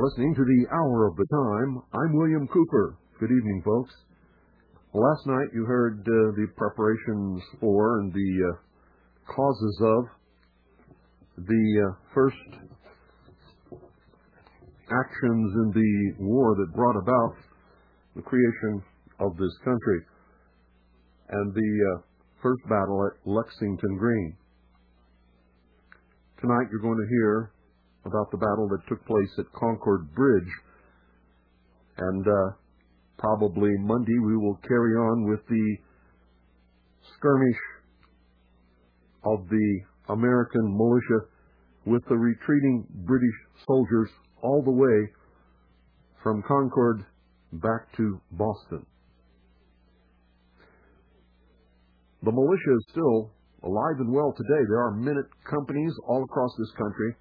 are listening to the Hour of the Time. I'm William Cooper. Good evening, folks. Last night you heard the preparations for and the causes of the first actions in the war that brought about the creation of this country and the first battle at Lexington Green. Tonight you're going to hear about the battle that took place at Concord Bridge, and probably Monday we will carry on with the skirmish of the American militia with the retreating British soldiers all the way from Concord back to Boston. The militia is still alive and well today. There are minute companies all across this country.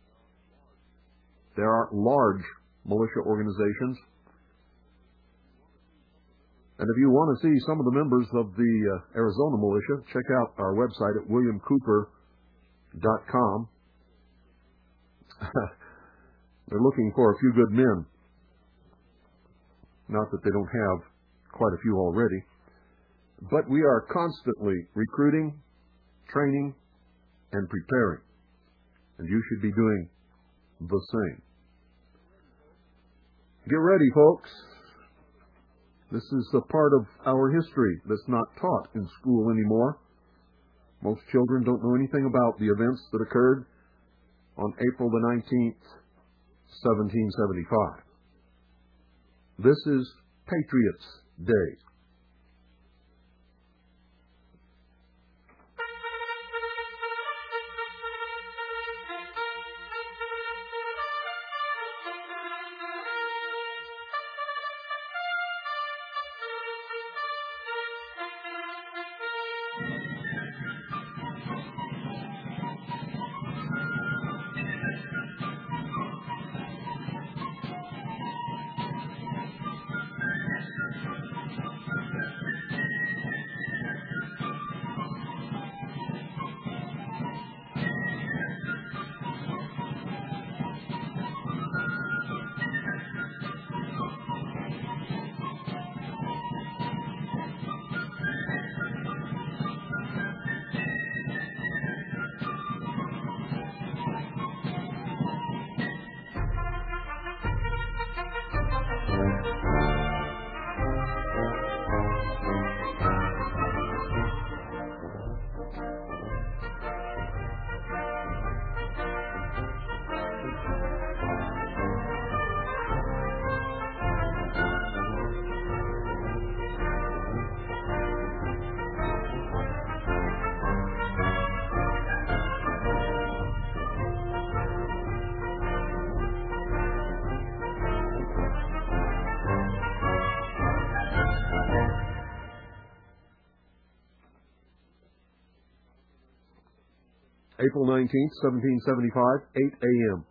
There are large militia organizations. And if you want to see some of the members of the Arizona militia, check out our website at williamcooper.com. They're looking for a few good men. Not that they don't have quite a few already. But we are constantly recruiting, training, and preparing. And you should be doing the same. Get ready, folks. This is a part of our history that's not taught in school anymore. Most children don't know anything about the events that occurred on April the 19th, 1775. This is Patriots' Day. April 19th, 1775, 8 a.m.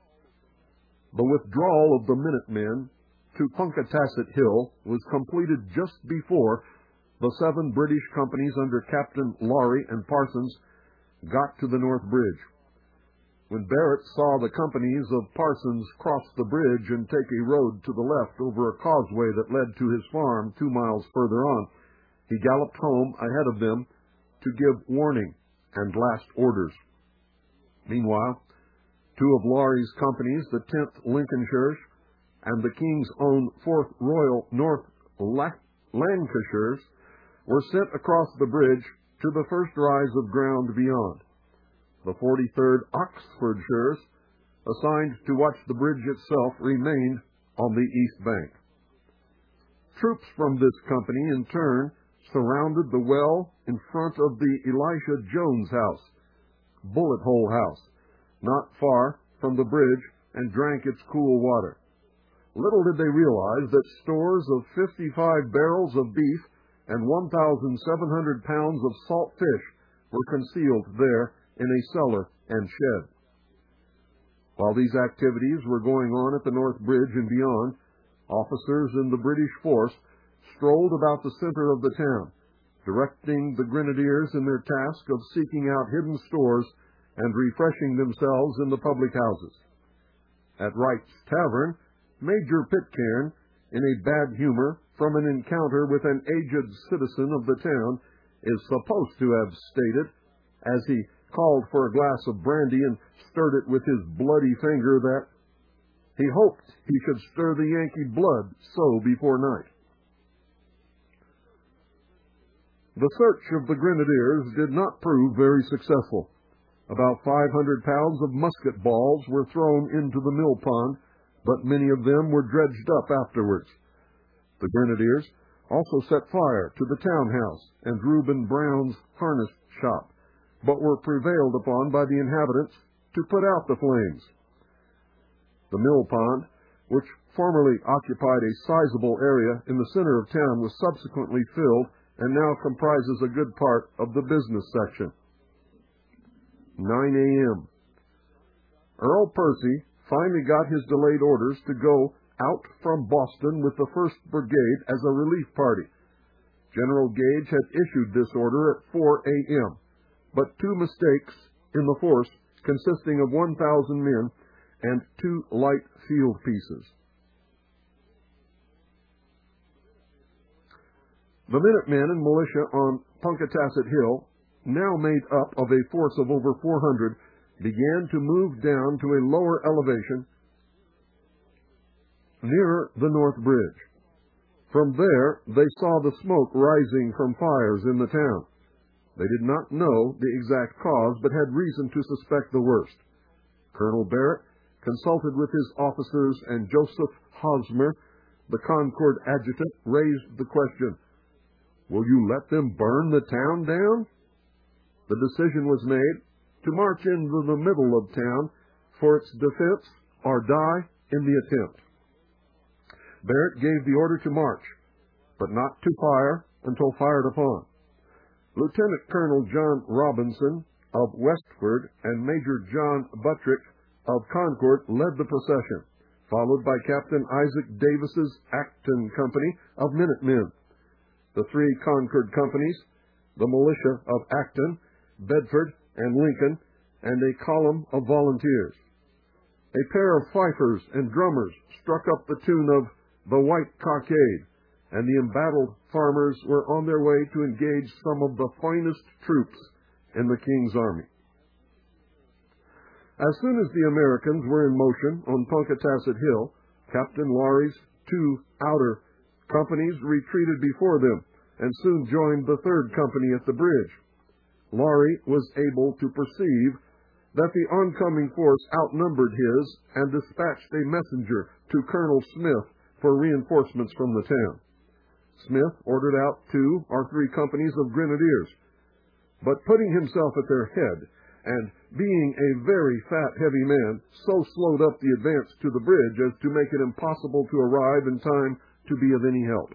The withdrawal of the Minutemen to Punkatasset Hill was completed just before the 7 British companies under Captain Laurie and Parsons got to the North Bridge. When Barrett saw the companies of Parsons cross the bridge and take a road to the left over a causeway that led to his farm 2 miles further on, he galloped home ahead of them to give warning and last orders. Meanwhile, 2 of Laurie's companies, the 10th Lincolnshires and the King's Own 4th Royal North Lancashires, were sent across the bridge to the first rise of ground beyond. The 43rd Oxfordshires, assigned to watch the bridge itself, remained on the east bank. Troops from this company, in turn, surrounded the well in front of the Elisha Jones House, Bullet Hole House, not far from the bridge, and drank its cool water. Little did they realize that stores of 55 barrels of beef and 1,700 pounds of salt fish were concealed there in a cellar and shed. While these activities were going on at the North Bridge and beyond, officers in the British force strolled about the center of the town, directing the grenadiers in their task of seeking out hidden stores and refreshing themselves in the public houses. At Wright's Tavern, Major Pitcairn, in a bad humor from an encounter with an aged citizen of the town, is supposed to have stated, as he called for a glass of brandy and stirred it with his bloody finger, that he hoped he could stir the Yankee blood so before night. The search of the Grenadiers did not prove very successful. About 500 pounds of musket balls were thrown into the mill pond, but many of them were dredged up afterwards. The Grenadiers also set fire to the townhouse and Reuben Brown's harness shop, but were prevailed upon by the inhabitants to put out the flames. The mill pond, which formerly occupied a sizable area in the center of town, was subsequently filled and now comprises a good part of the business section. 9 a.m. Earl Percy finally got his delayed orders to go out from Boston with the 1st Brigade as a relief party. General Gage had issued this order at 4 a.m., but two mistakes in the force, consisting of 1,000 men and 2 light field pieces. The Minutemen and militia on Punkatasset Hill, now made up of a force of over 400, began to move down to a lower elevation nearer the North Bridge. From there, they saw the smoke rising from fires in the town. They did not know the exact cause, but had reason to suspect the worst. Colonel Barrett consulted with his officers, and Joseph Hosmer, the Concord adjutant, raised the question, "Will you let them burn the town down?" The decision was made to march into the middle of town for its defense or die in the attempt. Barrett gave the order to march, but not to fire until fired upon. Lieutenant Colonel John Robinson of Westford and Major John Buttrick of Concord led the procession, followed by Captain Isaac Davis's Acton Company of Minutemen, the 3 Concord companies, the militia of Acton, Bedford, and Lincoln, and a column of volunteers. A pair of fifers and drummers struck up the tune of "The White Cockade," and the embattled farmers were on their way to engage some of the finest troops in the King's army. As soon as the Americans were in motion on Punkatasset Hill, Captain Laurie's 2 outer companies retreated before them and soon joined the 3rd Company at the bridge. Laurie was able to perceive that the oncoming force outnumbered his and dispatched a messenger to Colonel Smith for reinforcements from the town. Smith ordered out 2 or 3 companies of grenadiers, but putting himself at their head and being a very fat, heavy man, so slowed up the advance to the bridge as to make it impossible to arrive in time to be of any help.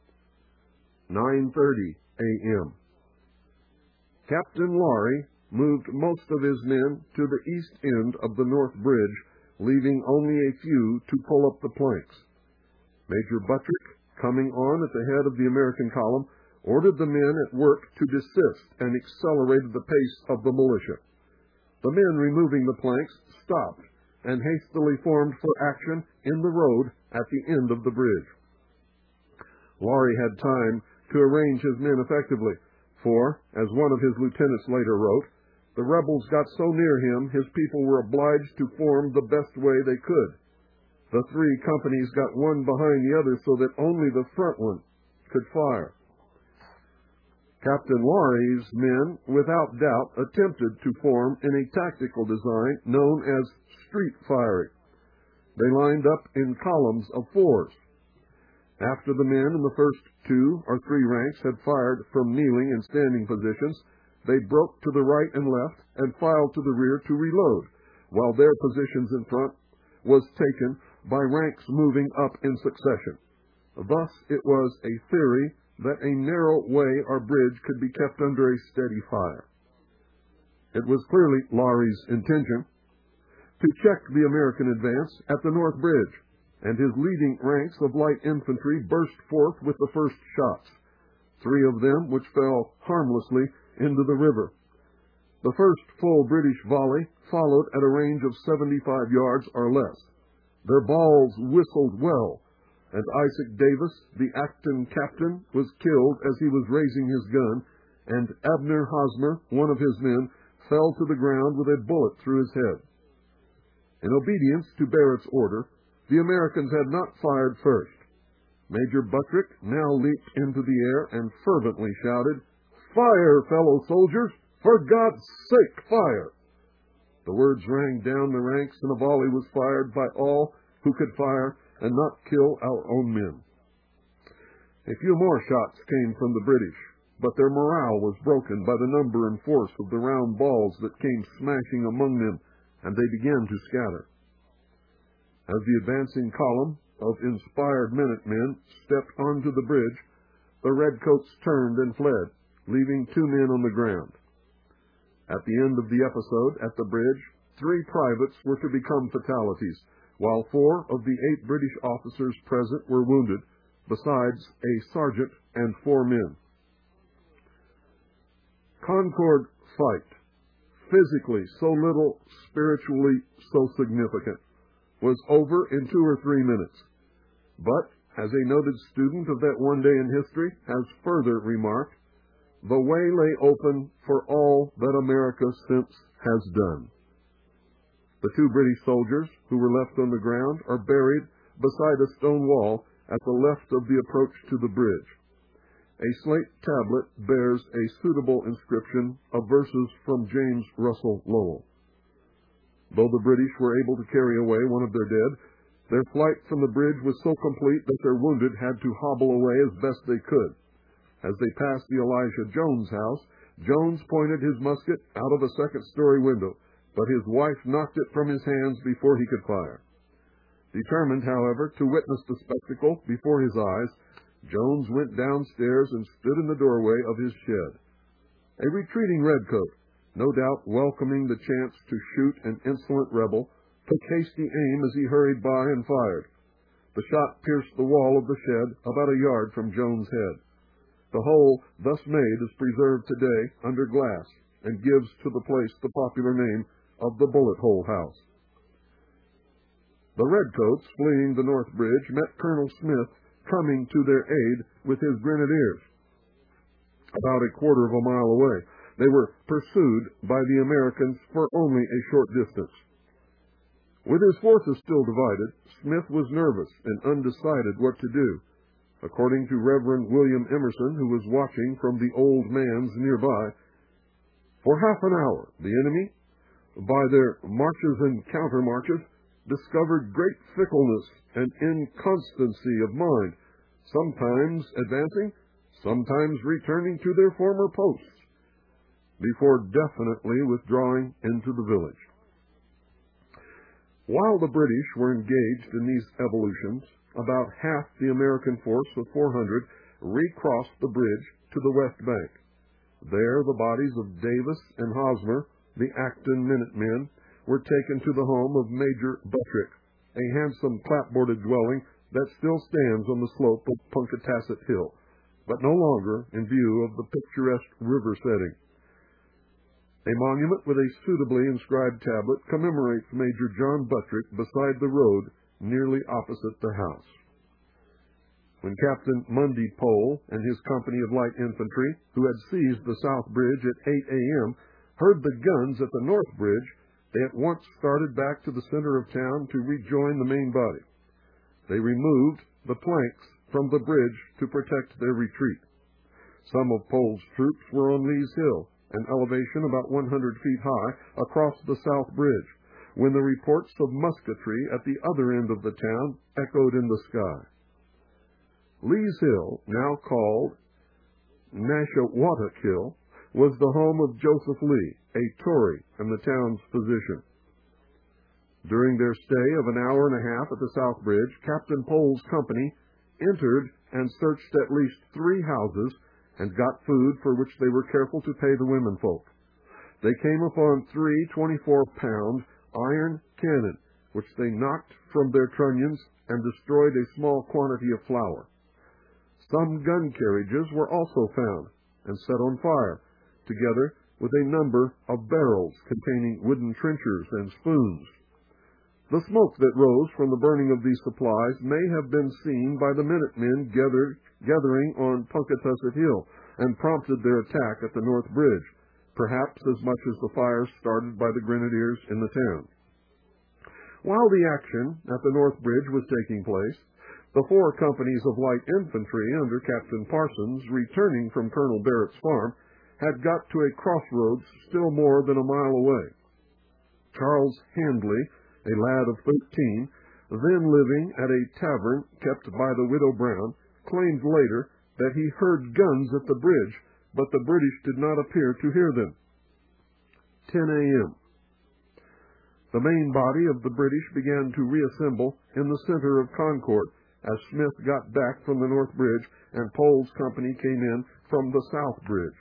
9:30 a.m. Captain Laurie moved most of his men to the east end of the North Bridge, leaving only a few to pull up the planks. Major Buttrick, coming on at the head of the American column, ordered the men at work to desist and accelerated the pace of the militia. The men removing the planks stopped and hastily formed for action in the road at the end of the bridge. Laurie had time to arrange his men effectively, for, as one of his lieutenants later wrote, the rebels got so near him his people were obliged to form the best way they could. The 3 companies got one behind the other so that only the front one could fire. Captain Laurie's men, without doubt, attempted to form in a tactical design known as street firing. They lined up in columns of 4s. After the men in the first 2 or 3 ranks had fired from kneeling and standing positions, they broke to the right and left and filed to the rear to reload, while their positions in front was taken by ranks moving up in succession. Thus it was a theory that a narrow way or bridge could be kept under a steady fire. It was clearly Laurie's intention to check the American advance at the North Bridge, and his leading ranks of light infantry burst forth with the first shots, 3 of them which fell harmlessly into the river. The first full British volley followed at a range of 75 yards or less. Their balls whistled well, and Isaac Davis, the Acton captain, was killed as he was raising his gun, and Abner Hosmer, one of his men, fell to the ground with a bullet through his head. In obedience to Barrett's order, the Americans had not fired first. Major Buttrick now leaped into the air and fervently shouted, "Fire, fellow soldiers! For God's sake, fire!" The words rang down the ranks, and a volley was fired by all who could fire and not kill our own men. A few more shots came from the British, but their morale was broken by the number and force of the round balls that came smashing among them, and they began to scatter. As the advancing column of inspired minutemen stepped onto the bridge, the redcoats turned and fled, leaving 2 men on the ground. At the end of the episode at the bridge, 3 privates were to become fatalities, while 4 of the 8 British officers present were wounded, besides a sergeant and 4 men. Concord fight, physically so little, spiritually so significant, was over in 2 or 3 minutes. But, as a noted student of that one day in history has further remarked, the way lay open for all that America since has done. The 2 British soldiers who were left on the ground are buried beside a stone wall at the left of the approach to the bridge. A slate tablet bears a suitable inscription of verses from James Russell Lowell. Though the British were able to carry away one of their dead, their flight from the bridge was so complete that their wounded had to hobble away as best they could. As they passed the Elijah Jones house, Jones pointed his musket out of a second-story window, but his wife knocked it from his hands before he could fire. Determined, however, to witness the spectacle before his eyes, Jones went downstairs and stood in the doorway of his shed. A retreating redcoat, no doubt welcoming the chance to shoot an insolent rebel, took hasty aim as he hurried by and fired. The shot pierced the wall of the shed about a yard from Jones' head. The hole thus made is preserved today under glass and gives to the place the popular name of the Bullet Hole House. The redcoats fleeing the North Bridge met Colonel Smith coming to their aid with his grenadiers. About a quarter of a mile away, they were pursued by the Americans for only a short distance. With his forces still divided, Smith was nervous and undecided what to do. According to Reverend William Emerson, who was watching from the Old Man's nearby, for half an hour the enemy, by their marches and countermarches, discovered great fickleness and inconstancy of mind, sometimes advancing, sometimes returning to their former posts, before definitely withdrawing into the village. While the British were engaged in these evolutions, about half the American force of 400 recrossed the bridge to the west bank. There the bodies of Davis and Hosmer, the Acton Minutemen, were taken to the home of Major Buttrick, a handsome clapboarded dwelling that still stands on the slope of Punkatasset Hill, but no longer in view of the picturesque river setting. A monument with a suitably inscribed tablet commemorates Major John Buttrick beside the road nearly opposite the house. When Captain Mundy Pole and his company of light infantry, who had seized the South Bridge at 8 a.m., heard the guns at the North Bridge, they at once started back to the center of town to rejoin the main body. They removed the planks from the bridge to protect their retreat. Some of Pole's troops were on Lee's Hill, an elevation about 100 feet high, across the South Bridge, when the reports of musketry at the other end of the town echoed in the sky. Lee's Hill, now called Nashawatuck Hill, was the home of Joseph Lee, a Tory and the town's physician. During their stay of an hour and a half at the South Bridge, Captain Pole's company entered and searched at least 3 houses and got food for which they were careful to pay the womenfolk. They came upon 3 24-pound iron cannon, which they knocked from their trunnions and destroyed a small quantity of flour. Some gun carriages were also found and set on fire, together with a number of barrels containing wooden trenchers and spoons. The smoke that rose from the burning of these supplies may have been seen by the Minutemen gathering on Punkatussit Hill and prompted their attack at the North Bridge, perhaps as much as the fires started by the grenadiers in the town. While the action at the North Bridge was taking place, the 4 companies of light infantry under Captain Parsons, returning from Colonel Barrett's farm, had got to a crossroads still more than a mile away. Charles Handley, a lad of 13, then living at a tavern kept by the Widow Brown, claimed later that he heard guns at the bridge, but the British did not appear to hear them. 10 a.m. The main body of the British began to reassemble in the center of Concord as Smith got back from the North Bridge and Pole's company came in from the South Bridge.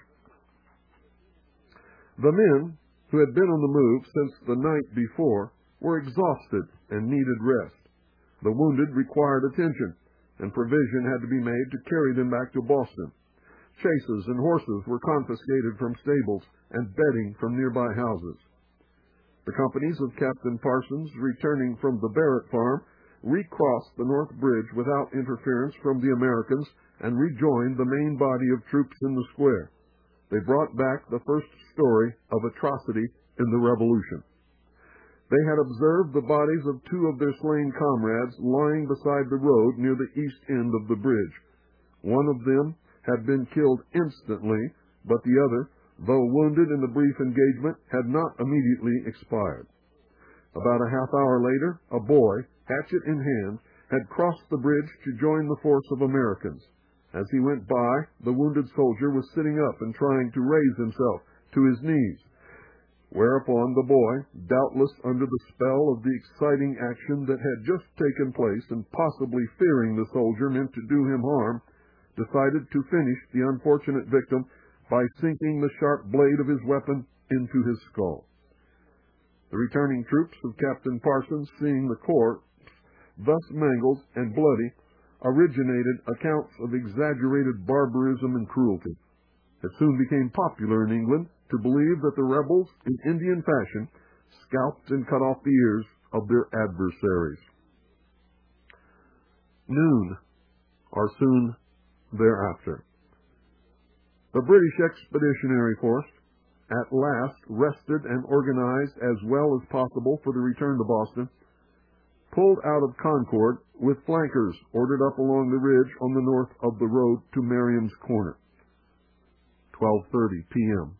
The men, who had been on the move since the night before, were exhausted and needed rest. The wounded required attention, and provision had to be made to carry them back to Boston. Chases and horses were confiscated from stables and bedding from nearby houses. The companies of Captain Parsons, returning from the Barrett farm, recrossed the North Bridge without interference from the Americans and rejoined the main body of troops in the square. They brought back the first story of atrocity in the Revolution. They had observed the bodies of 2 of their slain comrades lying beside the road near the east end of the bridge. One of them had been killed instantly, but the other, though wounded in the brief engagement, had not immediately expired. About a half hour later, a boy, hatchet in hand, had crossed the bridge to join the force of Americans. As he went by, the wounded soldier was sitting up and trying to raise himself to his knees. Whereupon the boy, doubtless under the spell of the exciting action that had just taken place and possibly fearing the soldier meant to do him harm, decided to finish the unfortunate victim by sinking the sharp blade of his weapon into his skull. The returning troops of Captain Parsons, seeing the corpse thus mangled and bloody, originated accounts of exaggerated barbarism and cruelty. It soon became popular in England to believe that the rebels, in Indian fashion, scalped and cut off the ears of their adversaries. Noon, or soon thereafter. The British Expeditionary Force at last rested and organized as well as possible for the return to Boston, pulled out of Concord with flankers ordered up along the ridge on the north of the road to Merriam's Corner. 12:30 p.m.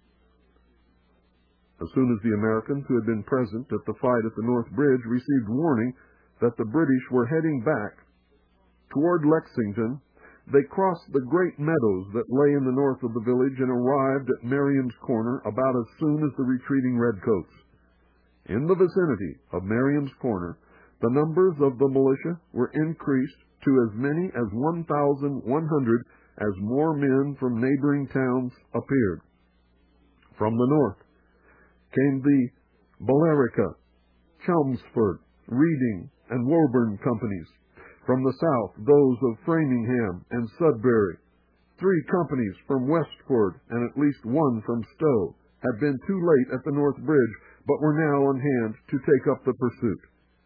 As soon as the Americans who had been present at the fight at the North Bridge received warning that the British were heading back toward Lexington, they crossed the great meadows that lay in the north of the village and arrived at Merriam's Corner about as soon as the retreating redcoats. In the vicinity of Merriam's Corner, the numbers of the militia were increased to as many as 1,100 as more men from neighboring towns appeared. From the north came the Billerica, Chelmsford, Reading, and Woburn companies. From the south, those of Framingham and Sudbury. 3 companies from Westford and at least 1 from Stowe had been too late at the North Bridge, but were now on hand to take up the pursuit.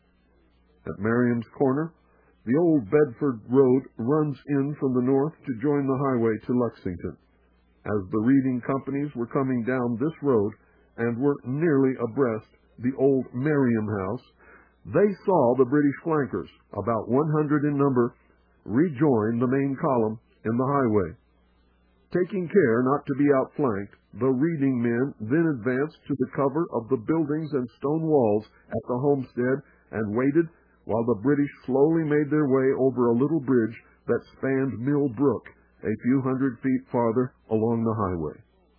At Merriam's Corner, the old Bedford Road runs in from the north to join the highway to Lexington. As the Reading companies were coming down this road and were nearly abreast the old Merriam House, they saw the British flankers, about 100 in number, rejoin the main column in the highway. Taking care not to be outflanked, the Reading men then advanced to the cover of the buildings and stone walls at the homestead and waited while the British slowly made their way over a little bridge that spanned Mill Brook, a few hundred feet farther along the highway.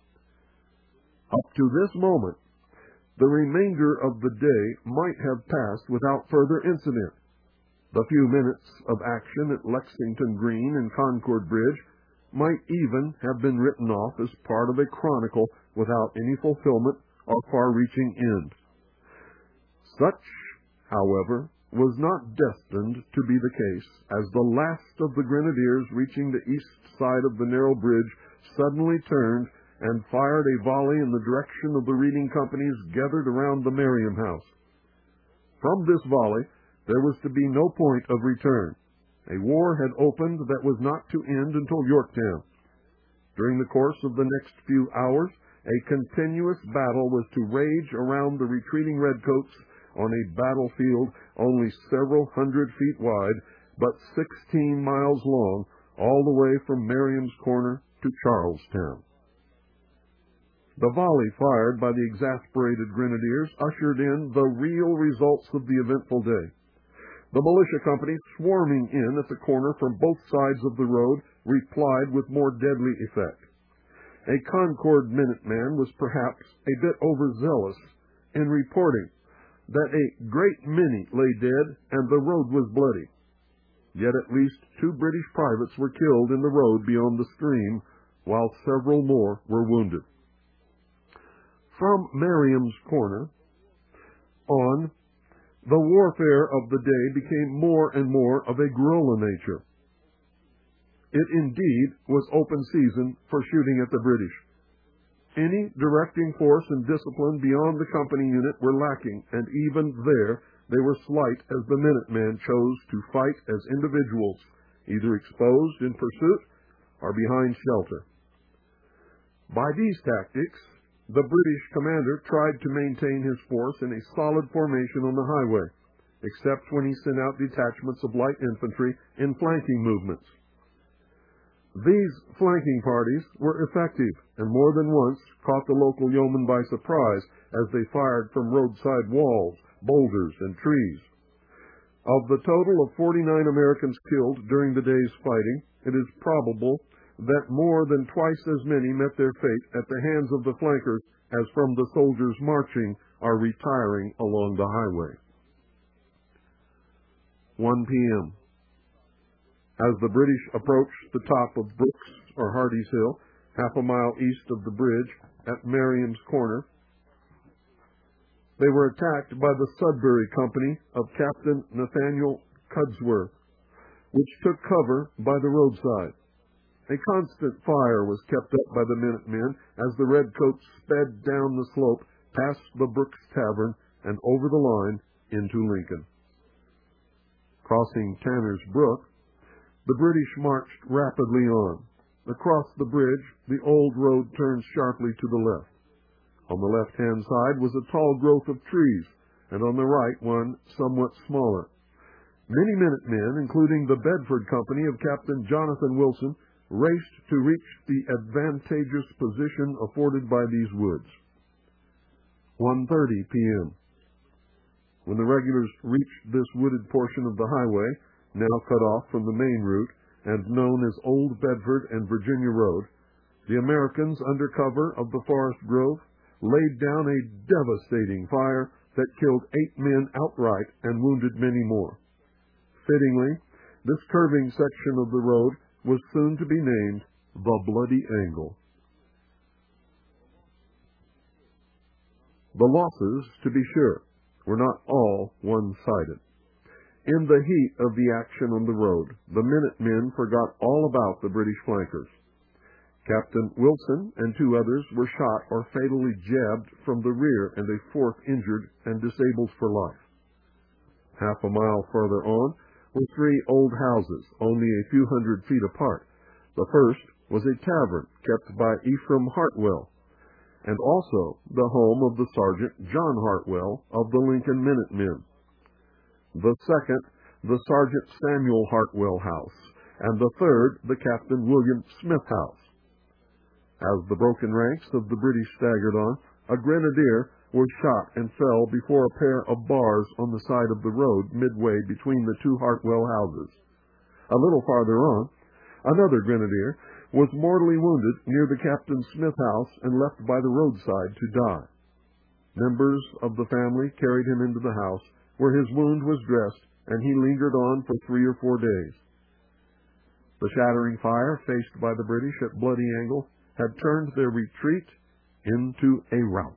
Up to this moment, the remainder of the day might have passed without further incident. The few minutes of action at Lexington Green and Concord Bridge might even have been written off as part of a chronicle without any fulfillment or far-reaching end. Such, however, was not destined to be the case, as the last of the grenadiers reaching the east side of the narrow bridge suddenly turned and fired a volley in the direction of the Reading companies gathered around the Merriam House. From this volley, there was to be no point of return. A war had opened that was not to end until Yorktown. During the course of the next few hours, a continuous battle was to rage around the retreating redcoats on a battlefield only several hundred feet wide, but 16 miles long, all the way from Merriam's Corner to Charlestown. The volley fired by the exasperated grenadiers ushered in the real results of the eventful day. The militia company, swarming in at the corner from both sides of the road, replied with more deadly effect. A Concord Minuteman was perhaps a bit overzealous in reporting that a great many lay dead and the road was bloody. Yet at least 2 British privates were killed in the road beyond the stream, while several more were wounded. From Merriam's Corner on, the warfare of the day became more and more of a guerrilla nature. It indeed was open season for shooting at the British. Any directing force and discipline beyond the company unit were lacking, and even there they were slight as the Minutemen chose to fight as individuals, either exposed in pursuit or behind shelter. By these tactics, the British commander tried to maintain his force in a solid formation on the highway, except when he sent out detachments of light infantry in flanking movements. These flanking parties were effective and more than once caught the local yeomen by surprise as they fired from roadside walls, boulders, and trees. Of the total of 49 Americans killed during the day's fighting, it is probable that more than twice as many met their fate at the hands of the flankers as from the soldiers marching or retiring along the highway. 1 p.m. As the British approached the top of Brooks or Hardy's Hill, half a mile east of the bridge at Merriam's Corner, they were attacked by the Sudbury Company of Captain Nathaniel Cudsworth, which took cover by the roadside. A constant fire was kept up by the Minutemen as the redcoats sped down the slope past the Brooks Tavern and over the line into Lincoln. Crossing Tanner's Brook, the British marched rapidly on. Across the bridge, the old road turned sharply to the left. On the left-hand side was a tall growth of trees, and on the right one somewhat smaller. Many Minutemen, including the Bedford Company of Captain Jonathan Wilson, raced to reach the advantageous position afforded by these woods. 1:30 p.m. When the regulars reached this wooded portion of the highway, now cut off from the main route and known as Old Bedford and Virginia Road, the Americans, under cover of the forest grove, laid down a devastating fire that killed 8 men outright and wounded many more. Fittingly, this curving section of the road was soon to be named the Bloody Angle. The losses, to be sure, were not all one-sided. In the heat of the action on the road, the Minutemen forgot all about the British flankers. Captain Wilson and 2 others were shot or fatally jabbed from the rear, and a 4th injured and disabled for life. Half a mile further on were 3 old houses, only a few hundred feet apart. The first was a tavern kept by Ephraim Hartwell, and also the home of the Sergeant John Hartwell of the Lincoln Minutemen. The second, the Sergeant Samuel Hartwell House, and the third, the Captain William Smith House. As the broken ranks of the British staggered on, a grenadier was shot and fell before a pair of bars on the side of the road midway between the 2 Hartwell houses. A little farther on, another grenadier was mortally wounded near the Captain Smith house and left by the roadside to die. Members of the family carried him into the house, where his wound was dressed, and he lingered on for 3 or 4 days. The shattering fire faced by the British at Bloody Angle had turned their retreat into a rout.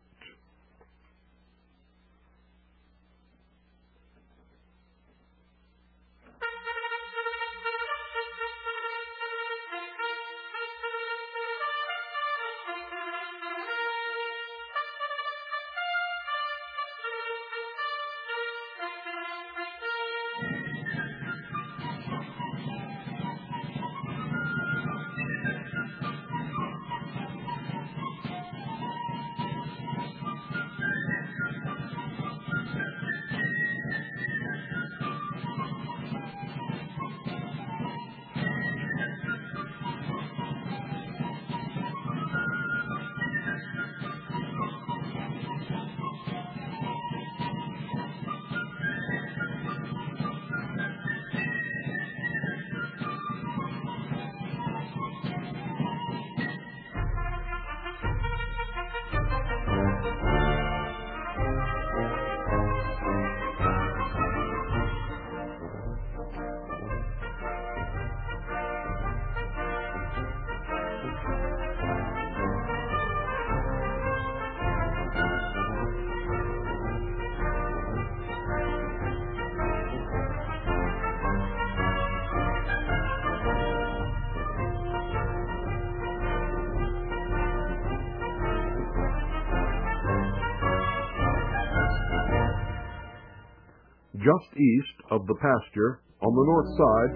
Just east of the pasture, on the north side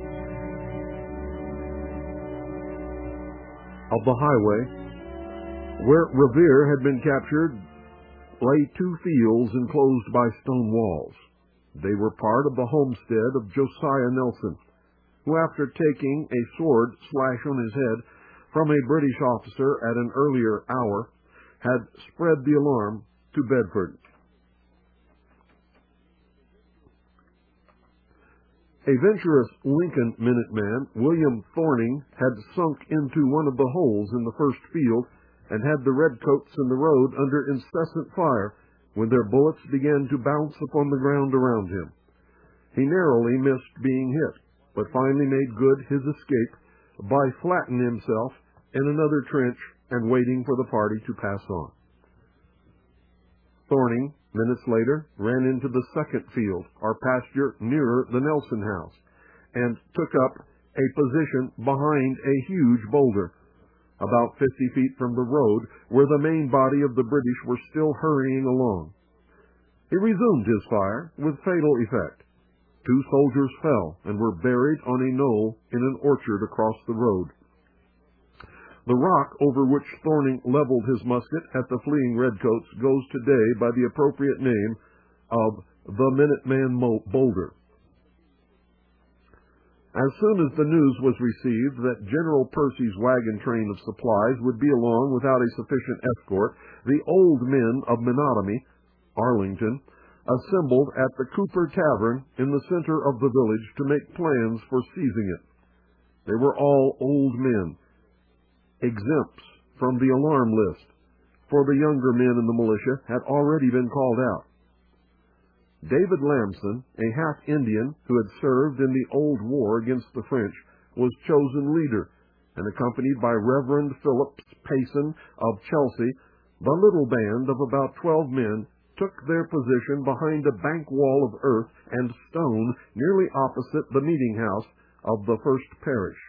of the highway, where Revere had been captured, lay 2 fields enclosed by stone walls. They were part of the homestead of Josiah Nelson, who, after taking a sword slash on his head from a British officer at an earlier hour, had spread the alarm to Bedford. A venturous Lincoln Minuteman, William Thorning, had sunk into one of the holes in the first field and had the redcoats in the road under incessant fire when their bullets began to bounce upon the ground around him. He narrowly missed being hit, but finally made good his escape by flattening himself in another trench and waiting for the party to pass on. Thorning, minutes later, ran into the second field, or pasture nearer the Nelson house, and took up a position behind a huge boulder, about 50 feet from the road, where the main body of the British were still hurrying along. He resumed his fire with fatal effect. 2 soldiers fell and were buried on a knoll in an orchard across the road. The rock over which Thorning leveled his musket at the fleeing redcoats goes today by the appropriate name of the Minuteman Boulder. As soon as the news was received that General Percy's wagon train of supplies would be along without a sufficient escort, the old men of Menotomy, Arlington, assembled at the Cooper Tavern in the center of the village to make plans for seizing it. They were all old men, exempts from the alarm list, for the younger men in the militia had already been called out. David Lamson, a half-Indian who had served in the old war against the French, was chosen leader, and accompanied by Reverend Phillips Payson of Chelsea, the little band of about 12 men took their position behind a bank wall of earth and stone nearly opposite the meeting house of the first parish.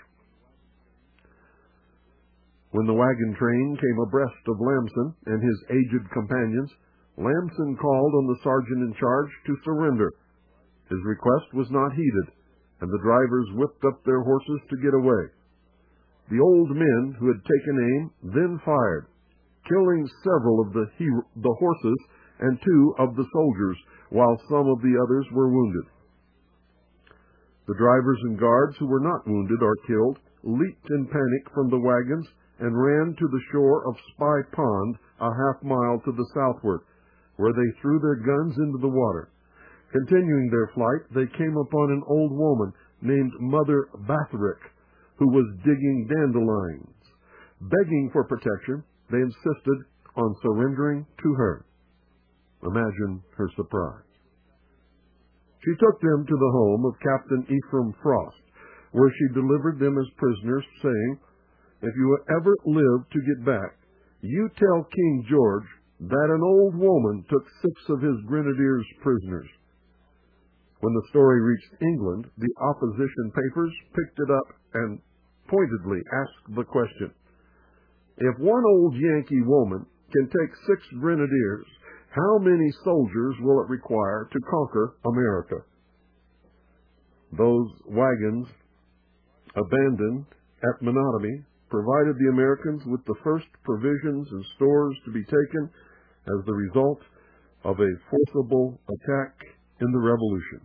When the wagon train came abreast of Lamson and his aged companions, Lamson called on the sergeant in charge to surrender. His request was not heeded, and the drivers whipped up their horses to get away. The old men who had taken aim then fired, killing several of the horses and 2 of the soldiers, while some of the others were wounded. The drivers and guards who were not wounded or killed leaped in panic from the wagons and ran to the shore of Spy Pond, a half-mile to the southward, where they threw their guns into the water. Continuing their flight, they came upon an old woman named Mother Bathrick, who was digging dandelions. Begging for protection, they insisted on surrendering to her. Imagine her surprise. She took them to the home of Captain Ephraim Frost, where she delivered them as prisoners, saying, "If you ever live to get back, you tell King George that an old woman took 6 of his grenadiers prisoners." When the story reached England, the opposition papers picked it up and pointedly asked the question, "If one old Yankee woman can take 6 grenadiers, how many soldiers will it require to conquer America?" Those wagons, abandoned at Menotomy, provided the Americans with the first provisions and stores to be taken as the result of a forcible attack in the Revolution.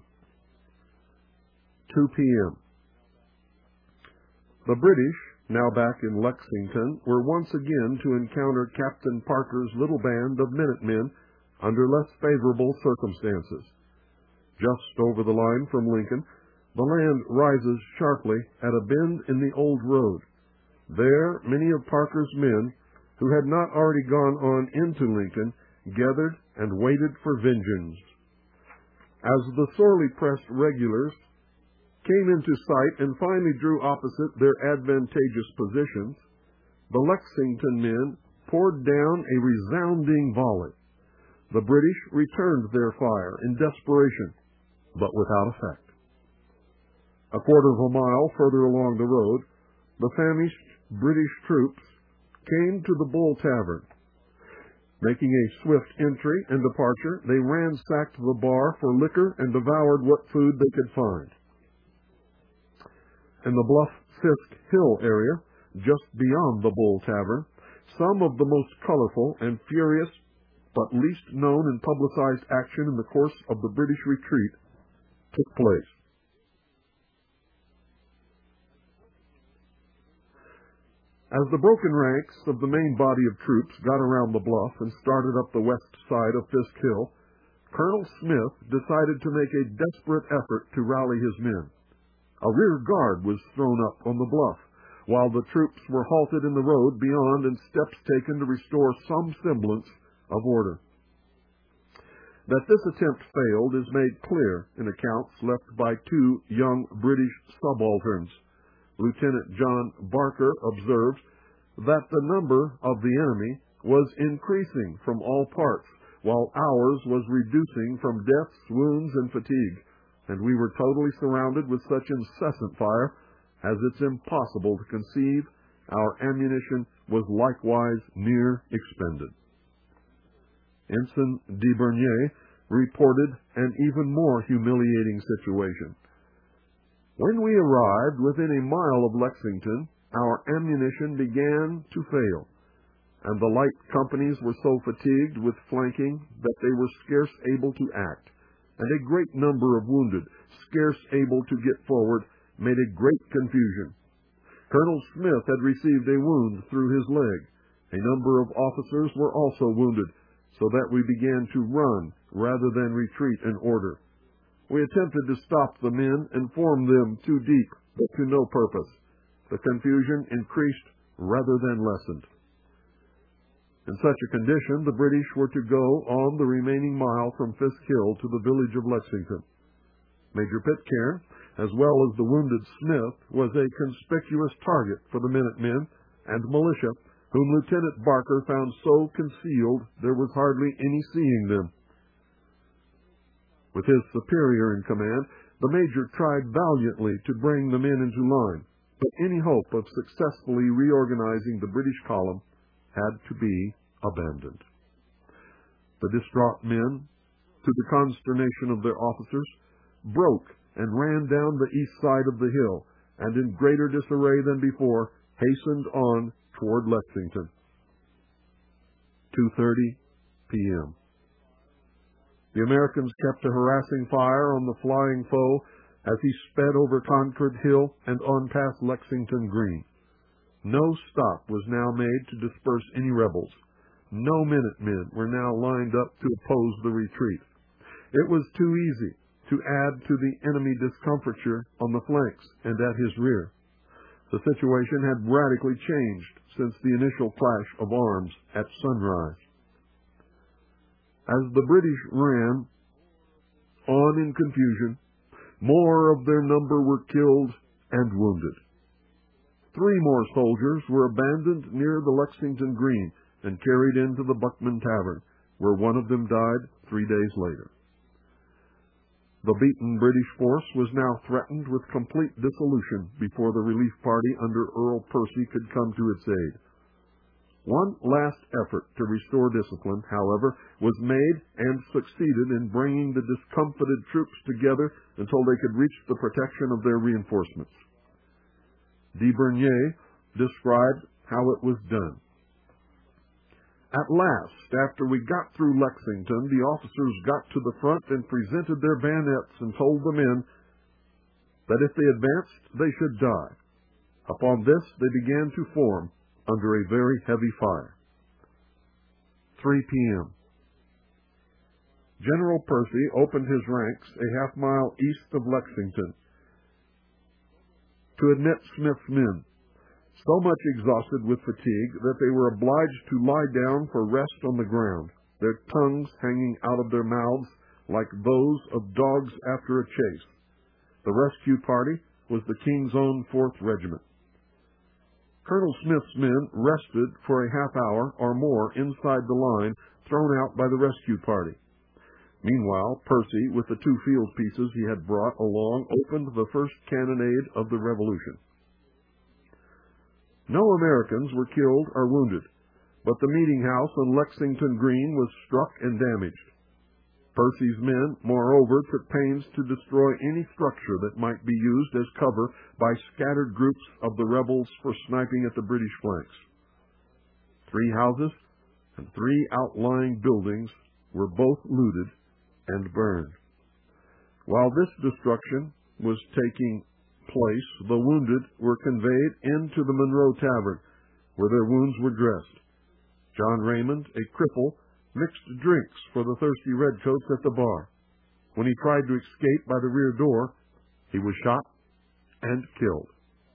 2 p.m. The British, now back in Lexington, were once again to encounter Captain Parker's little band of Minutemen under less favorable circumstances. Just over the line from Lincoln, the land rises sharply at a bend in the old road. There, many of Parker's men, who had not already gone on into Lincoln, gathered and waited for vengeance. As the sorely pressed regulars came into sight and finally drew opposite their advantageous positions, the Lexington men poured down a resounding volley. The British returned their fire in desperation, but without effect. A quarter of a mile further along the road, the famished British troops came to the Bull Tavern. Making a swift entry and departure, they ransacked the bar for liquor and devoured what food they could find. In the Bluff Fisk Hill area, just beyond the Bull Tavern, some of the most colorful and furious, but least known and publicized action in the course of the British retreat took place. As the broken ranks of the main body of troops got around the bluff and started up the west side of Fisk Hill, Colonel Smith decided to make a desperate effort to rally his men. A rear guard was thrown up on the bluff, while the troops were halted in the road beyond and steps taken to restore some semblance of order. That this attempt failed is made clear in accounts left by two young British subalterns. Lieutenant John Barker observed that the number of the enemy was increasing from all parts, while ours was reducing from deaths, wounds, and fatigue, and we were totally surrounded with such incessant fire as it's impossible to conceive. Our ammunition was likewise near expended. Ensign de Bernier reported an even more humiliating situation. When we arrived within a mile of Lexington, our ammunition began to fail, and the light companies were so fatigued with flanking that they were scarce able to act, and a great number of wounded, scarce able to get forward, made a great confusion. Colonel Smith had received a wound through his leg. A number of officers were also wounded, so that we began to run rather than retreat in order. We attempted to stop the men and form them too deep, but to no purpose. The confusion increased rather than lessened. In such a condition, the British were to go on the remaining mile from Fisk Hill to the village of Lexington. Major Pitcairn, as well as the wounded Smith, was a conspicuous target for the Minutemen and militia, whom Lieutenant Barker found so concealed there was hardly any seeing them. With his superior in command, the major tried valiantly to bring the men into line, but any hope of successfully reorganizing the British column had to be abandoned. The distraught men, to the consternation of their officers, broke and ran down the east side of the hill, and in greater disarray than before, hastened on toward Lexington. 2:30 p.m. The Americans kept a harassing fire on the flying foe as he sped over Concord Hill and on past Lexington Green. No stop was now made to disperse any rebels. No Minutemen were now lined up to oppose the retreat. It was too easy to add to the enemy discomfiture on the flanks and at his rear. The situation had radically changed since the initial clash of arms at sunrise. As the British ran on in confusion, more of their number were killed and wounded. 3 more soldiers were abandoned near the Lexington Green and carried into the Buckman Tavern, where one of them died 3 days later. The beaten British force was now threatened with complete dissolution before the relief party under Earl Percy could come to its aid. One last effort to restore discipline, however, was made and succeeded in bringing the discomfited troops together until they could reach the protection of their reinforcements. De Bernier described how it was done. At last, after we got through Lexington, the officers got to the front and presented their bayonets and told the men that if they advanced, they should die. Upon this, they began to form under a very heavy fire. 3 p.m. General Percy opened his ranks a half-mile east of Lexington to admit Smith's men, so much exhausted with fatigue that they were obliged to lie down for rest on the ground, their tongues hanging out of their mouths like those of dogs after a chase. The rescue party was the King's Own 4th Regiment. Colonel Smith's men rested for a half hour or more inside the line thrown out by the rescue party. Meanwhile, Percy, with the 2 field pieces he had brought along, opened the first cannonade of the Revolution. No Americans were killed or wounded, but the meeting house on Lexington Green was struck and damaged. Percy's men, moreover, took pains to destroy any structure that might be used as cover by scattered groups of the rebels for sniping at the British flanks. 3 houses and 3 outlying buildings were both looted and burned. While this destruction was taking place, the wounded were conveyed into the Monroe Tavern, where their wounds were dressed. John Raymond, a cripple, mixed drinks for the thirsty redcoats at the bar. When he tried to escape by the rear door, he was shot and killed.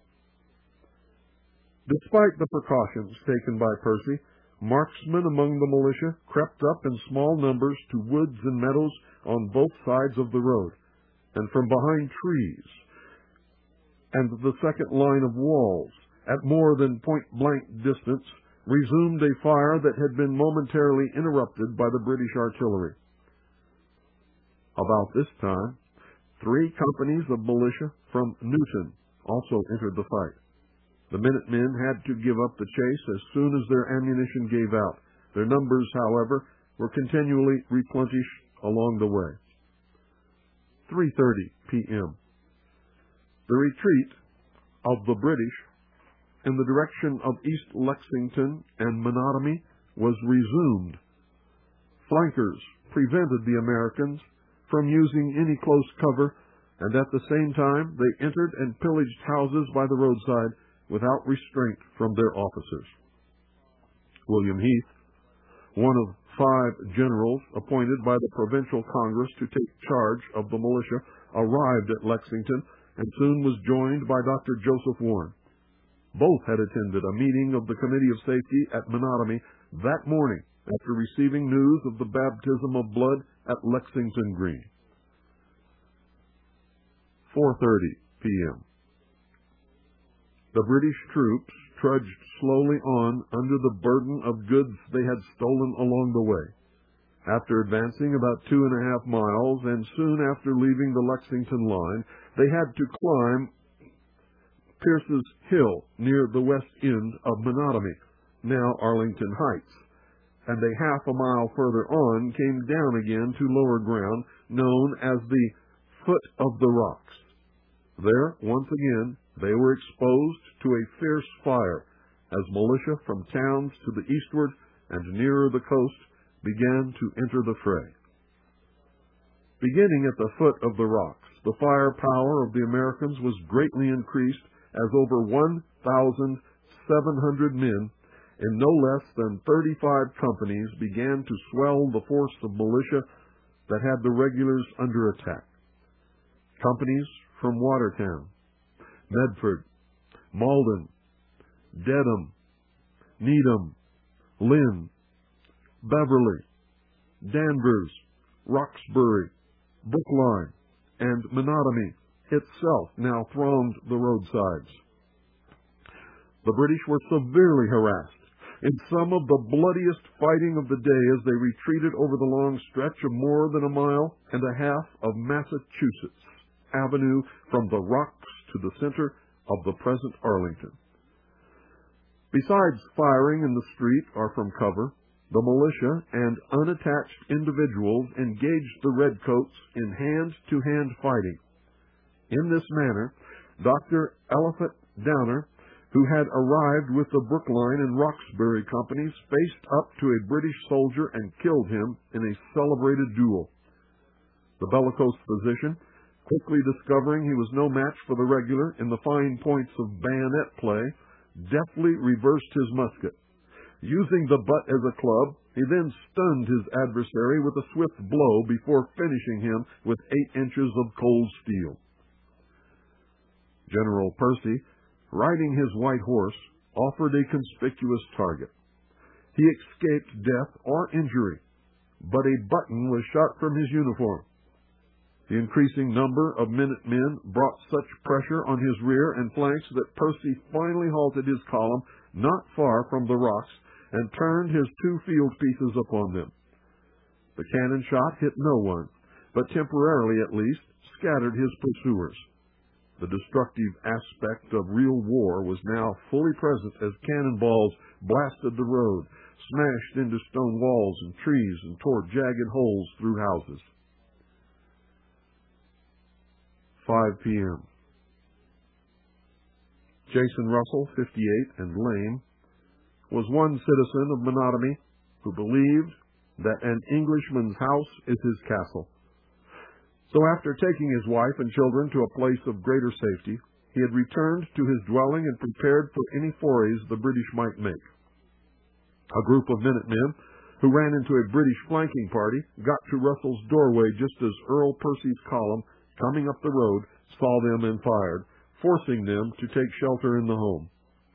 Despite the precautions taken by Percy, marksmen among the militia crept up in small numbers to woods and meadows on both sides of the road, and from behind trees and the second line of walls, at more than point-blank distance, resumed a fire that had been momentarily interrupted by the British artillery. About this time, 3 companies of militia from Newton also entered the fight. The Minutemen had to give up the chase as soon as their ammunition gave out. Their numbers, however, were continually replenished along the way. 3:30 p.m. The retreat of the British in the direction of East Lexington and Menotomy was resumed. Flankers prevented the Americans from using any close cover, and at the same time they entered and pillaged houses by the roadside without restraint from their officers. William Heath, one of 5 generals appointed by the Provincial Congress to take charge of the militia, arrived at Lexington and soon was joined by Dr. Joseph Warren. Both had attended a meeting of the Committee of Safety at Menotomy that morning after receiving news of the baptism of blood at Lexington Green. 4:30 p.m. The British troops trudged slowly on under the burden of goods they had stolen along the way. After advancing about 2.5 miles and soon after leaving the Lexington line, they had to climb Pierce's Hill near the west end of Menotomy, now Arlington Heights, and a half a mile further on came down again to lower ground known as the Foot of the Rocks. There, once again, they were exposed to a fierce fire as militia from towns to the eastward and nearer the coast began to enter the fray. Beginning at the foot of the rocks, the firepower of the Americans was greatly increased as over 1,700 men in no less than 35 companies began to swell the force of militia that had the regulars under attack. Companies from Watertown, Medford, Malden, Dedham, Needham, Lynn, Beverly, Danvers, Roxbury, Brookline, and Menotomy itself now thronged the roadsides. The British were severely harassed in some of the bloodiest fighting of the day as they retreated over the long stretch of more than 1.5 miles of Massachusetts Avenue from the rocks to the center of the present Arlington. Besides firing in the street or from cover, the militia and unattached individuals engaged the redcoats in hand-to-hand fighting. In this manner, Dr. Eliphas Downer, who had arrived with the Brookline and Roxbury companies, faced up to a British soldier and killed him in a celebrated duel. The bellicose physician, quickly discovering he was no match for the regular in the fine points of bayonet play, deftly reversed his musket. Using the butt as a club, he then stunned his adversary with a swift blow before finishing him with 8 inches of cold steel. General Percy, riding his white horse, offered a conspicuous target. He escaped death or injury, but a button was shot from his uniform. The increasing number of Minutemen brought such pressure on his rear and flanks that Percy finally halted his column not far from the rocks and turned his 2 field pieces upon them. The cannon shot hit no one, but temporarily at least scattered his pursuers. The destructive aspect of real war was now fully present as cannonballs blasted the road, smashed into stone walls and trees, and tore jagged holes through houses. 5 p.m. Jason Russell, 58 and lame, was one citizen of Menotomy who believed that an Englishman's house is his castle. So after taking his wife and children to a place of greater safety, he had returned to his dwelling and prepared for any forays the British might make. A group of Minutemen who ran into a British flanking party got to Russell's doorway just as Earl Percy's column, coming up the road, saw them and fired, forcing them to take shelter in the home.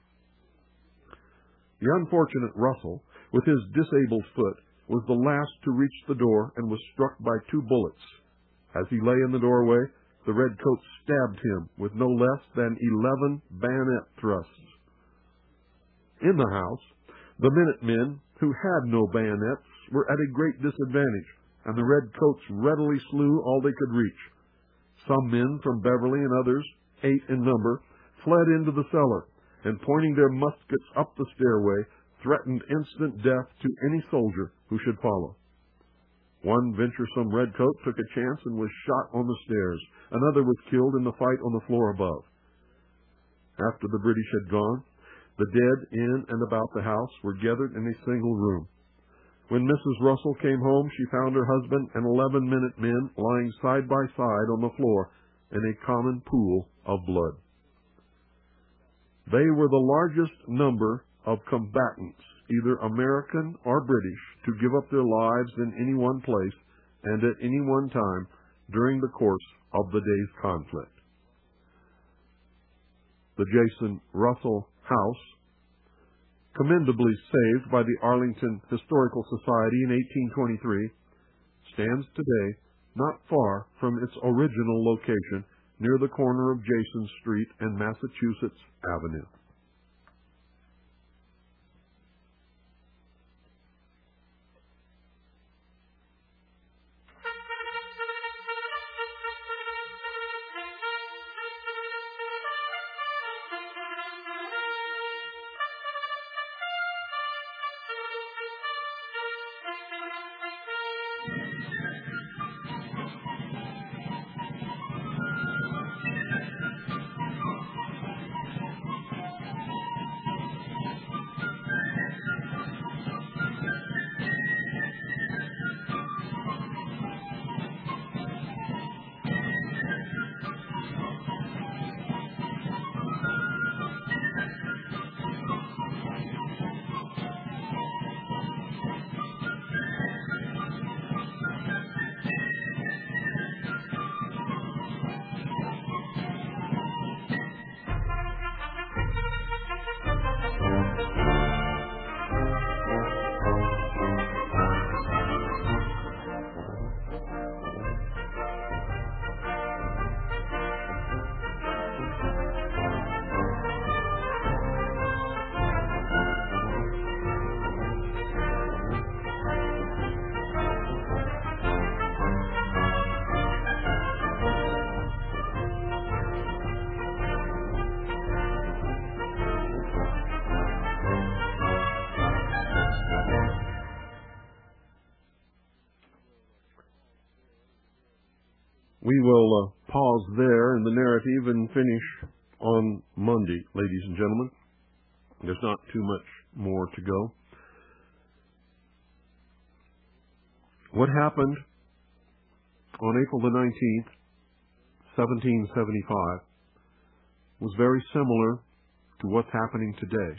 The unfortunate Russell, with his disabled foot, was the last to reach the door and was struck by 2 bullets. As he lay in the doorway, the redcoats stabbed him with no less than 11 bayonet thrusts. In the house, the Minutemen, who had no bayonets, were at a great disadvantage, and the redcoats readily slew all they could reach. Some men from Beverly and others, 8 in number, fled into the cellar, and pointing their muskets up the stairway, threatened instant death to any soldier who should follow. One venturesome redcoat took a chance and was shot on the stairs. Another was killed in the fight on the floor above. After the British had gone, the dead in and about the house were gathered in a single room. When Mrs. Russell came home, she found her husband and 11 Minutemen lying side by side on the floor in a common pool of blood. They were the largest number of combatants, either American or British, to give up their lives in any one place and at any one time during the course of the day's conflict. The Jason Russell House, commendably saved by the Arlington Historical Society in 1823, stands today not far from its original location near the corner of Jason Street and Massachusetts Avenue. We will pause there in the narrative and finish on Monday, ladies and gentlemen. There's not too much more to go. What happened on April the 19th, 1775, was very similar to what's happening today.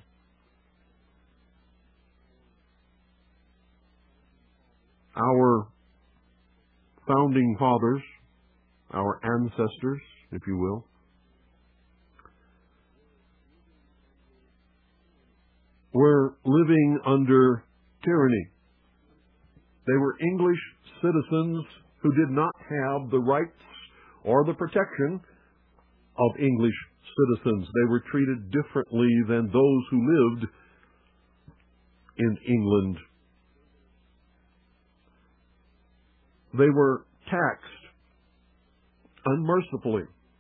Our founding fathers, our ancestors, if you will, were living under tyranny. They were English citizens who did not have the rights or the protection of English citizens. They were treated differently than those who lived in England. They were taxed unmercifully.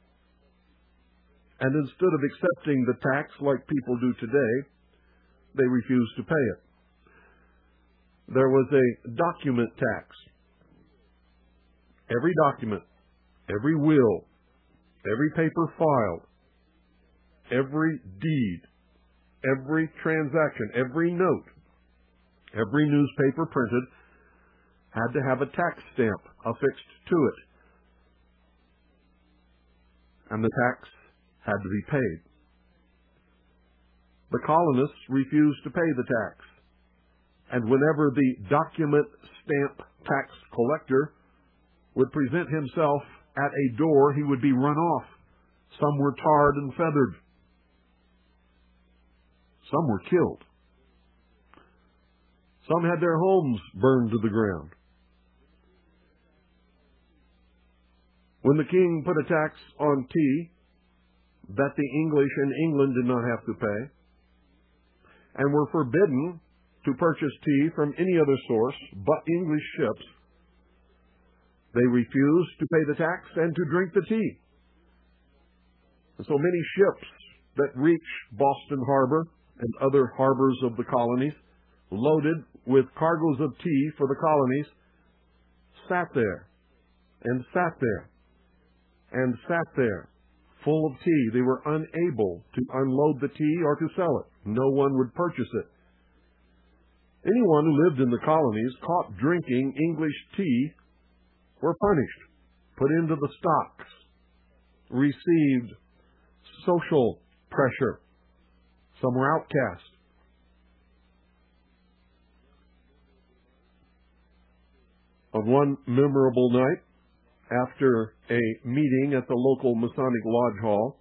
And instead of accepting the tax like people do today, they refused to pay it. There was a document tax. Every document, every will, every paper filed, every deed, every transaction, every note, every newspaper printed had to have a tax stamp affixed to it. And the tax had to be paid. The colonists refused to pay the tax. And whenever the document stamp tax collector would present himself at a door, he would be run off. Some were tarred and feathered. Some were killed. Some had their homes burned to the ground. When the king put a tax on tea that the English in England did not have to pay, and were forbidden to purchase tea from any other source but English ships, they refused to pay the tax and to drink the tea. And so many ships that reach Boston Harbor and other harbors of the colonies, loaded with cargoes of tea for the colonies, sat there and sat there and sat there full of tea. They were unable to unload the tea or to sell it. No one would purchase it. Anyone who lived in the colonies caught drinking English tea were punished, put into the stocks, received social pressure. Some were outcast. On one memorable night, after a meeting at the local Masonic Lodge Hall,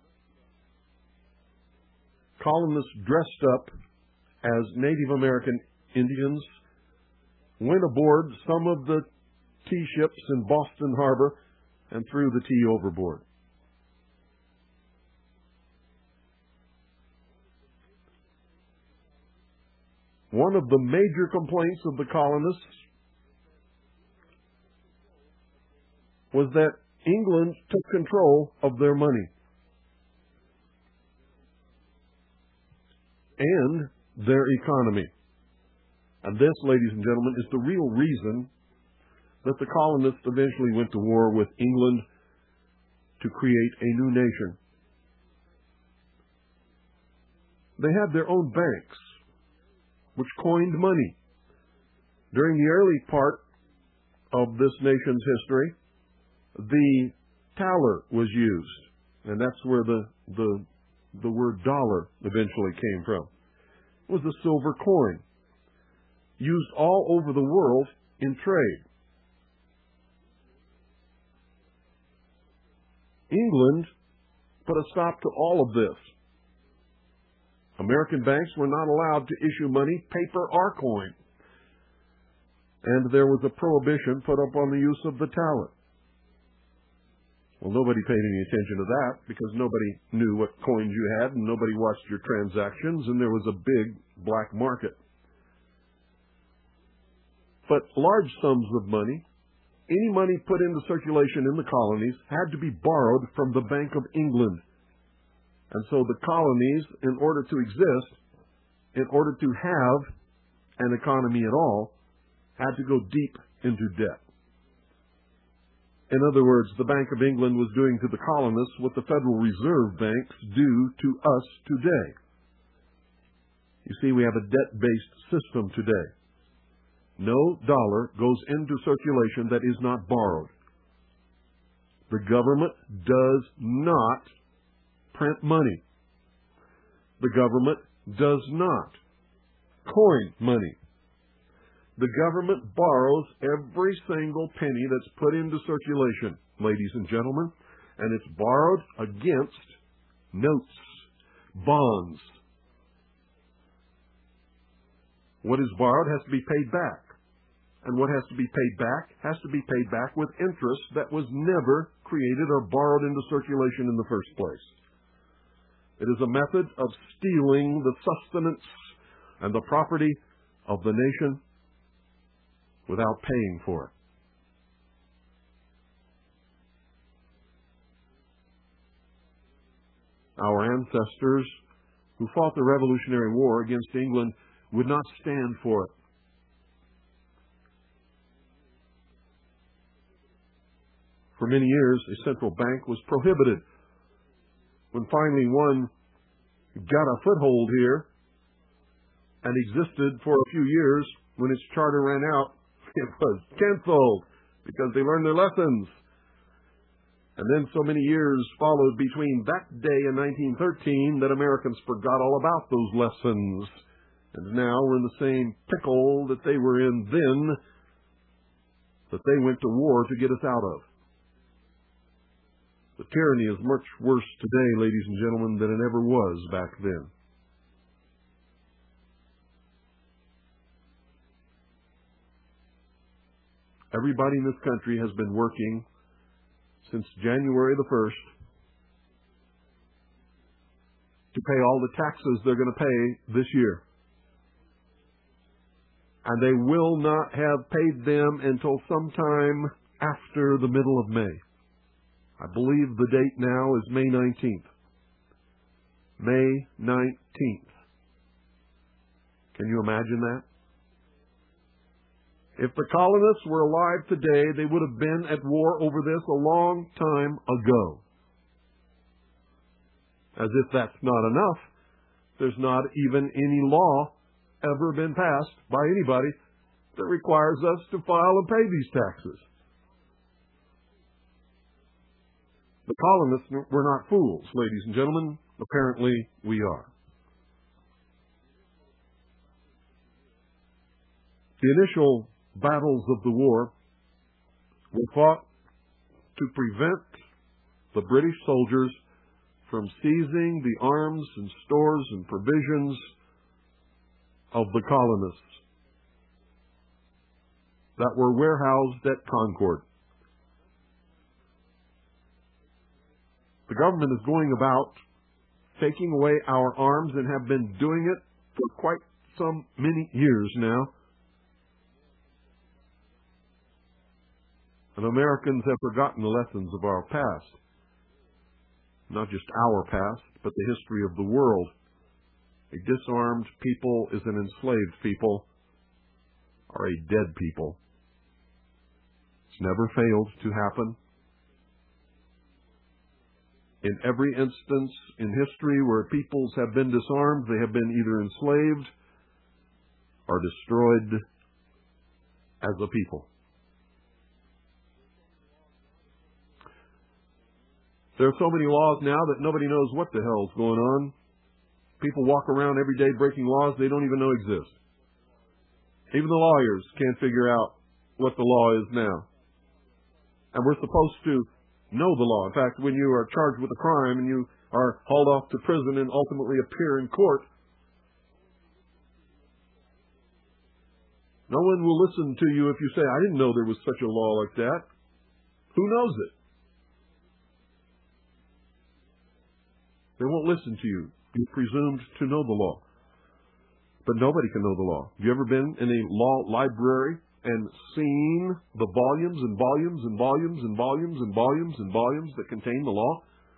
colonists dressed up as Native American Indians went aboard some of the tea ships in Boston Harbor and threw the tea overboard. One of the major complaints of the colonists was that England took control of their money and their economy. And this, ladies and gentlemen, is the real reason that the colonists eventually went to war with England to create a new nation. They had their own banks, which coined money. During the early part of this nation's history, the tallar was used, and that's where the word dollar eventually came from. It was a silver coin used all over the world in trade. England put a stop to all of this. American banks were not allowed to issue money, paper or coin. And there was a prohibition put up on the use of the tallar. Well, nobody paid any attention to that because nobody knew what coins you had and nobody watched your transactions, and there was a big black market. But large sums of money, any money put into circulation in the colonies, had to be borrowed from the Bank of England. And so the colonies, in order to exist, in order to have an economy at all, had to go deep into debt. In other words, the Bank of England was doing to the colonists what the Federal Reserve banks do to us today. You see, we have a debt-based system today. No dollar goes into circulation that is not borrowed. The government does not print money. The government does not coin money. The government borrows every single penny that's put into circulation, ladies and gentlemen, and it's borrowed against notes, bonds. What is borrowed has to be paid back. And what has to be paid back has to be paid back with interest that was never created or borrowed into circulation in the first place. It is a method of stealing the sustenance and the property of the nation without paying for it. Our ancestors who fought the Revolutionary War against England would not stand for it. For many years, a central bank was prohibited. When finally one got a foothold here and existed for a few years, when its charter ran out, it was canceled because they learned their lessons. And then so many years followed between that day and 1913 that Americans forgot all about those lessons. And now we're in the same pickle that they were in then, that they went to war to get us out of. The tyranny is much worse today, ladies and gentlemen, than it ever was back then. Everybody in this country has been working since January the 1st to pay all the taxes they're going to pay this year. And they will not have paid them until sometime after the middle of May. I believe the date now is May 19th. May 19th. Can you imagine that? If the colonists were alive today, they would have been at war over this a long time ago. As if that's not enough, there's not even any law ever been passed by anybody that requires us to file and pay these taxes. The colonists were not fools, ladies and gentlemen. Apparently, we are. The initial battles of the war were fought to prevent the British soldiers from seizing the arms and stores and provisions of the colonists that were warehoused at Concord. The government is going about taking away our arms and have been doing it for quite some many years now. And Americans have forgotten the lessons of our past. Not just our past, but the history of the world. A disarmed people is an enslaved people, or a dead people. It's never failed to happen. In every instance in history where peoples have been disarmed, they have been either enslaved or destroyed as a people. There are so many laws now that nobody knows what the hell's going on. People walk around every day breaking laws they don't even know exist. Even the lawyers can't figure out what the law is now. And we're supposed to know the law. In fact, when you are charged with a crime and you are hauled off to prison and ultimately appear in court, no one will listen to you if you say, I didn't know there was such a law like that. Who knows it? They won't listen to you. You're presumed to know the law. But nobody can know the law. Have you ever been in a law library and seen the volumes and volumes and volumes and volumes and volumes and volumes that contain the law?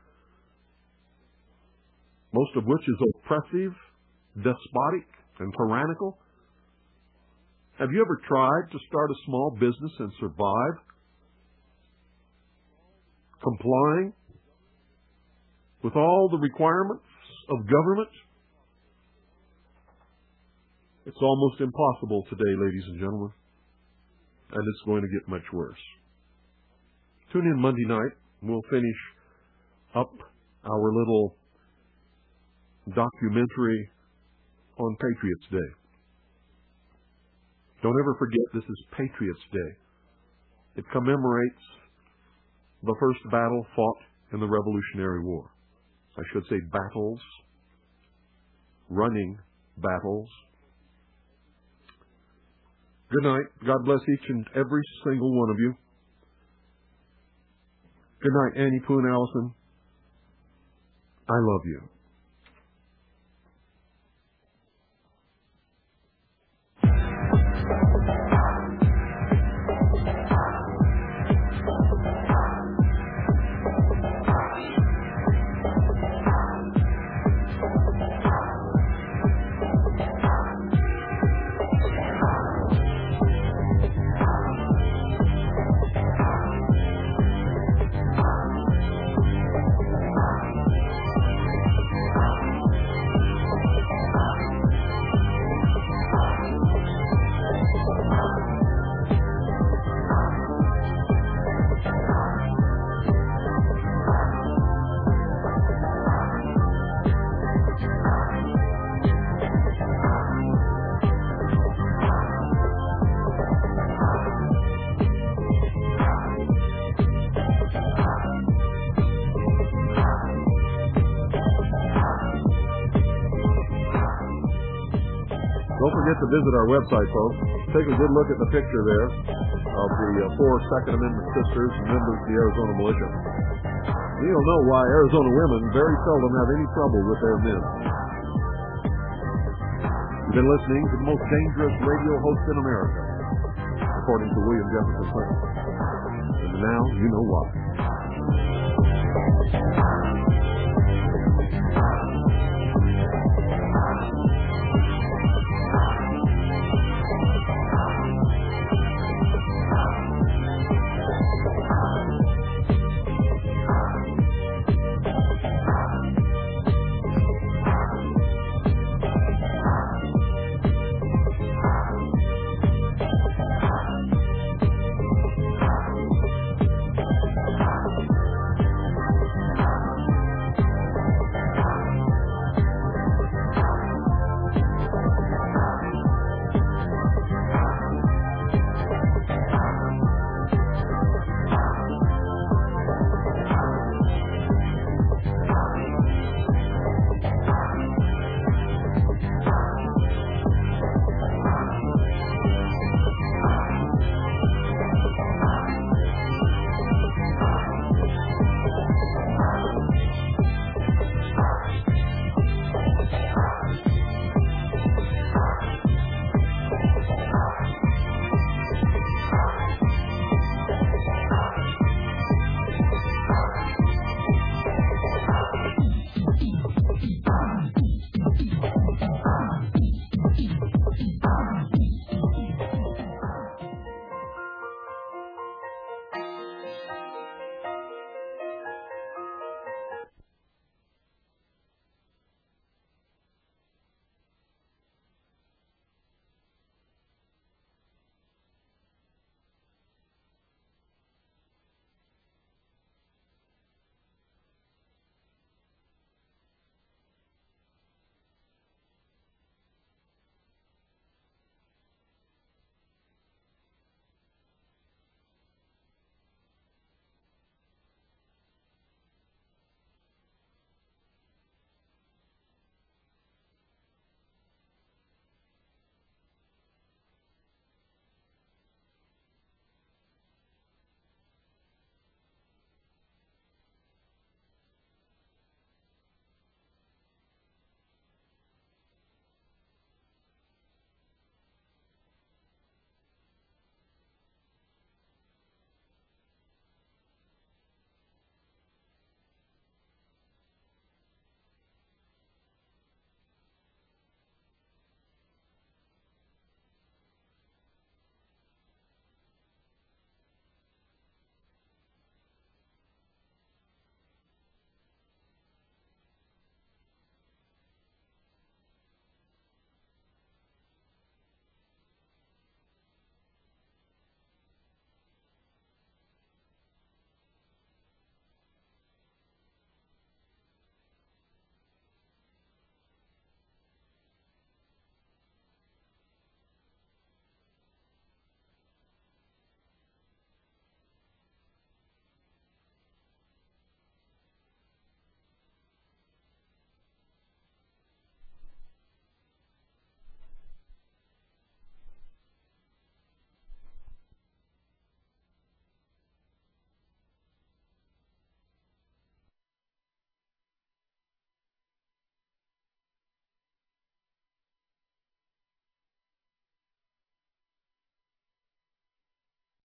Most of which is oppressive, despotic, and tyrannical. Have you ever tried to start a small business and survive? complying with all the requirements of government? It's almost impossible today, ladies and gentlemen, and it's going to get much worse. Tune in Monday night. We'll finish up our little documentary on Patriots Day. Don't ever forget, this is Patriots Day. It commemorates the first battle fought in the Revolutionary War. I should say battles, running battles. Good night. God bless each and every single one of you. Good night, Annie Poon Allison. I love you. Don't forget to visit our website, folks. Take a good look at the picture there of the four Second Amendment sisters and members of the Arizona Militia. You'll know why Arizona women very seldom have any trouble with their men. You've been listening to the most dangerous radio host in America, according to William Jefferson Clinton. And now you know why.